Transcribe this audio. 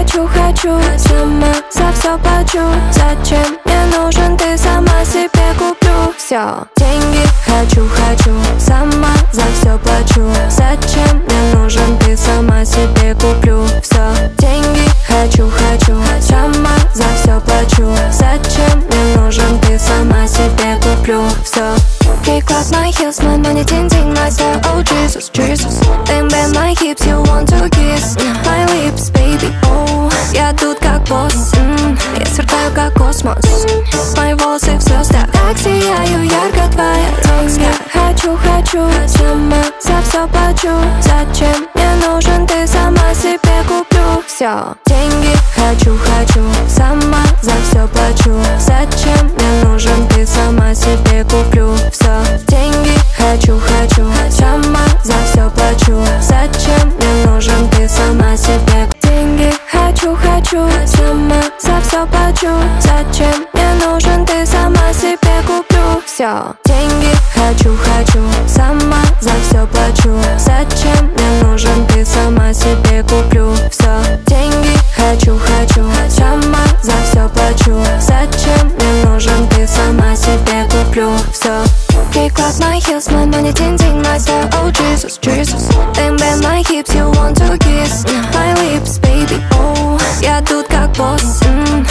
хочу, сама за все плачу. Зачем мне нужен, ты сама себе куплю. Все, деньги хочу, сама за все плачу. Зачем мне нужен, ты сама себе куплю. Все, деньги хочу, сама за все плачу. Зачем мне нужен, ты сама себе куплю. Все. Kick off my heels, my money tinting myself. Oh Jesus, Jesus. Bang bang my hips, you want to kiss my lips, baby. Oh, я тут как босс, я сверкаю как космос. Мои волосы в звездах, так сияю ярко твоя роза. Хочу, сама за все плачу. Зачем мне нужен, ты сама себе куплю. Все, деньги хочу, сама за все плачу. Зачем мне нужен, ты сама себе куплю. Все, деньги хочу, сама за все плачу. Зачем мне нужен, ты сама себе. Деньги хочу, сама за все плачу. Зачем мне нужен, ты сама себе куплю. Все, деньги хочу, сама за все плачу. Зачем мне нужен, ты сама себе куплю. Все, деньги хочу, сама за все плачу. Зачем мне нужен, ты сама себе куплю. Все. Kick off my heels, my money tinting myself. Oh Jesus, Jesus. Bang bang my hips, you want to kiss my lips, baby. Oh, я тут как босс,